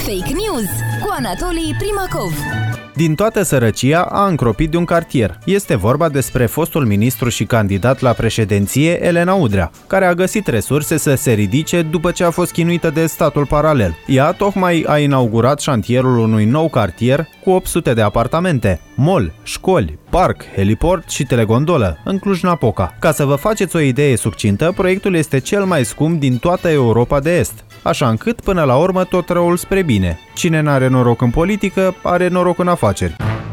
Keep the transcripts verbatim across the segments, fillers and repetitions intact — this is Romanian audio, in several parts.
Fake News cu Anatolii Primacov. Din toată sărăcia a încropit de un cartier. Este vorba despre fostul ministru și candidat la președinție Elena Udrea, care a găsit resurse să se ridice după ce a fost chinuită de statul paralel. Ea tocmai a inaugurat șantierul unui nou cartier cu opt sute de apartamente, mall, școli, parc, heliport și telegondolă în Cluj-Napoca. Ca să vă faceți o idee succintă, proiectul este cel mai scump din toată Europa de Est, așa încât până la urmă tot răul spre bine. Cine n-are noroc în politică, are noroc în afaceri.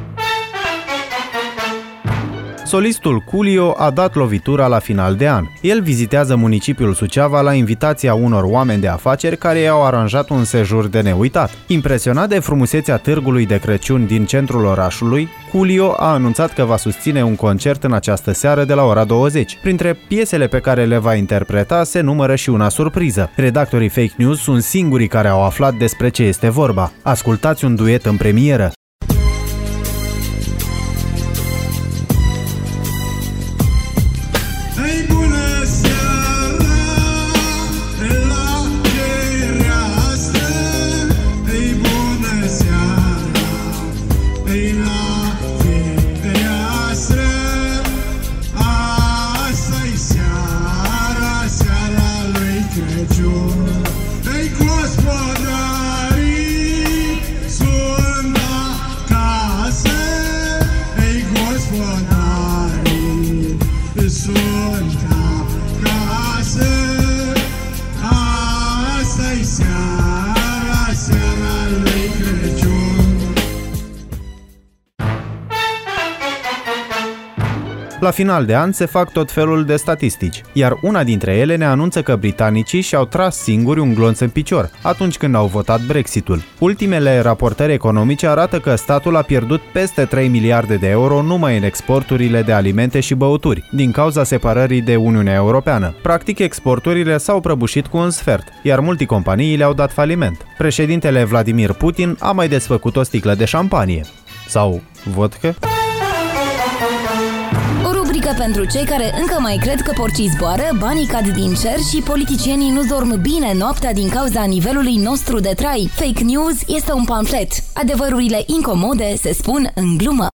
Solistul Coolio a dat lovitura la final de an. El vizitează municipiul Suceava la invitația unor oameni de afaceri care i-au aranjat un sejur de neuitat. Impresionat de frumusețea târgului de Crăciun din centrul orașului, Coolio a anunțat că va susține un concert în această seară de la ora douăzeci. Printre piesele pe care le va interpreta se numără și una surpriză. Redactorii Fake News sunt singurii care au aflat despre ce este vorba. Ascultați un duet în premieră. La final de an se fac tot felul de statistici, iar una dintre ele ne anunță că britanicii și-au tras singuri un glonț în picior atunci când au votat Brexitul. Ultimele raportări economice arată că statul a pierdut peste trei miliarde de euro numai în exporturile de alimente și băuturi, din cauza separării de Uniunea Europeană. Practic, exporturile s-au prăbușit cu un sfert, iar multicompaniile au dat faliment. Președintele Vladimir Putin a mai desfăcut o sticlă de șampanie. Sau vodcă? Pentru cei care încă mai cred că porcii zboară, banii cad din cer și politicienii nu dorm bine noaptea din cauza nivelului nostru de trai. Fake News este un pamflet. Adevărurile incomode se spun în glumă.